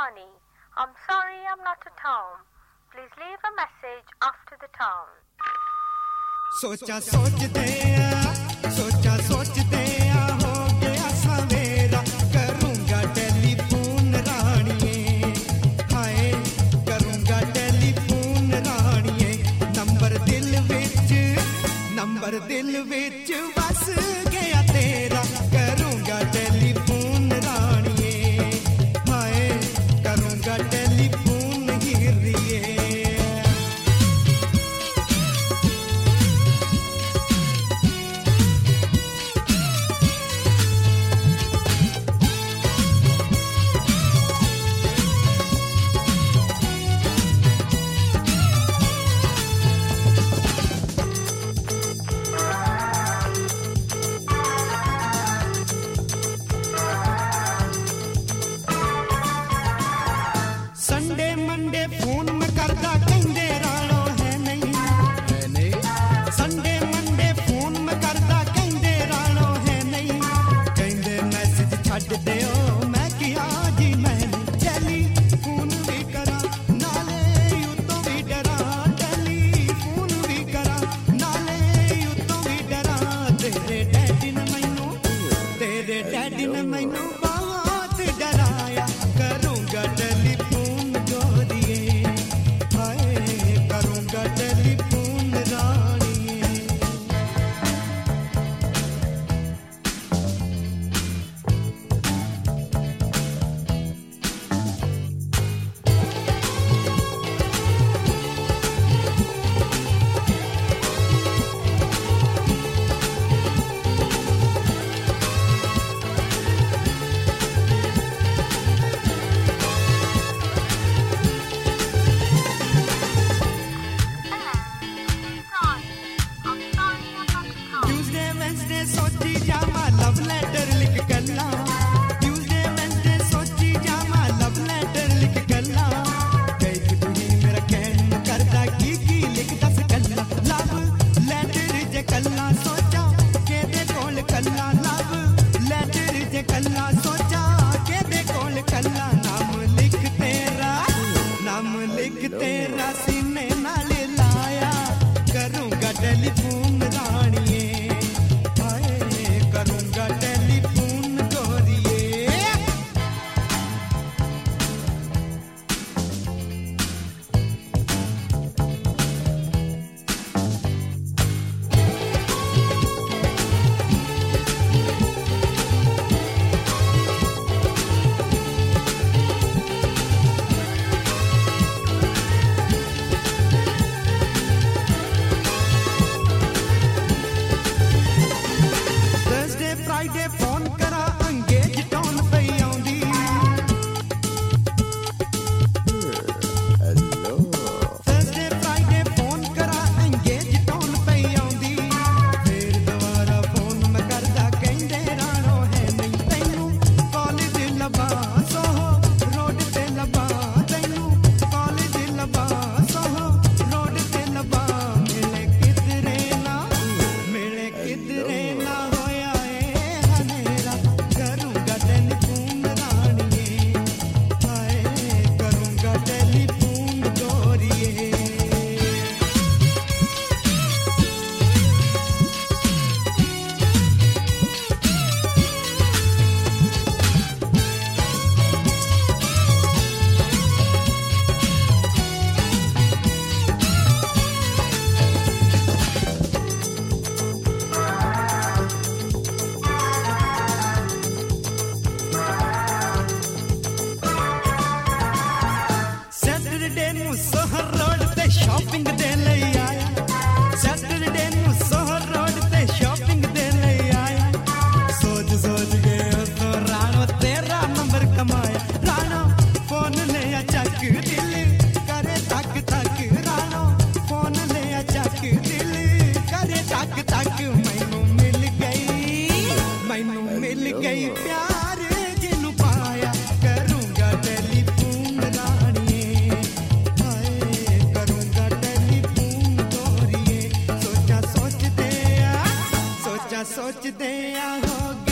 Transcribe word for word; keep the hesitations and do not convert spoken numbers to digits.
Rani. I'm sorry I'm not at home. Please leave a message after the tone. सोचा सोचते आ, सोचा सोचते आ, हो गया सवेरा, करूंगा टेलीफोन रानिए, हाय करूंगा टेलीफोन रानिए, नंबर दिल विच, नंबर दिल विच बस गया तेरा, करूंगा टेलीफोन रानिए, हाय करूंगा टेलीफोन हीरिए। संडे मंडे फोन में करदा कहंदे राणो है नहीं, है नहीं, संडे मंडे फोन में करदा कहंदे राणो है नहीं, कहंदे मैसेज छड्ड दियो, मैं किया जी मैं टेलीफोन भी करा, नाले उतों भी डरा, टेलीफोन भी करा, नाले उतों भी डरा, तेरे डैडी ने मैनू, तेरे डैडी ने मैनू बहुत डराया, करूंगा टेलीफोन गोरिए, हाय करूंगा टेलीफोन रानिए। ट्यूसडे वेंसडे सोची जामा लव लेटर लिख गल्ला, ट्यूसडे वेंसडे सोची जामा लव लेटर लिख गल्ला, कई तुही मेरा कहन करदा की की लिख दस गल्ला, लव लेटर जे कल्ला सोचा केदे कोल कल्ला, लव लेटर जे कल्ला सोचा केदे कोल कल्ला, नाम लिख तेरा, नाम लिख तेरा सीने नाल लाया, करूंगा टेलीफोन रानिए, हाय करूंगा टेलीफोन गोरिए। थर्सडे फ्राइडे फोन करा अंगेज टोन पई आउंदी, हेलो थर्सडे फ्राइडे फोन करा अंगेज टोन पई आउंदी, फिर दोबारा फोन मैं करदा कहंदे राणो है नहीं, तैनू कॉलेज लबा सोहो रोड ते लबा, तैनू कॉलेज लबा सोहो रोड ते लबा, मिले किधरे ना, मिले किधरे ना होया ए हनेरा, करूंगा टेलीफोन रानिए, हाय करूंगा टेलीफोन गोरिए। सैटरडे ਨੂੰ सोहर रोड ਤੇ ਸ਼ਾਪਿੰਗ ਦੇ ਲਈ ਆਇਆ, ਸੈਟਰਡੇ ਨੂੰ सोहर रोड ਤੇ ਸ਼ਾਪਿੰਗ ਦੇ ਲਈ ਆਇਆ, ਸੋਚ ਸੋਚ ਕੇ ਉਤੋਂ ਰਾਣੋ ਤੇਰਾ ਨੰਬਰ ਕਮਾਇਆ, ਰਾਣੋ ਫੋਨ ਲਿਆ ਚੱਕ ਦਿਲ ਕਰੇ ਤੱਕ ਤੱਕ, ਰਾਣੋ ਫੋਨ ਲਿਆ ਚੱਕ ਦਿਲ ਕਰੇ ਤੱਕ ਤੱਕ, ਮੈਨੂੰ ਮਿਲ ਗਈ, ਮੈਨੂੰ ਮਿਲ ਗਈ ਪਿਆਰ ਜਿਹਨੂੰ ਪਾਇਆ, ਕਰੂੰਗਾ टेलीफोन रानिए, हाय करूंगा टेलीफोन गोरिए। सोचा सोचते आ, सोचा सोचते आ हो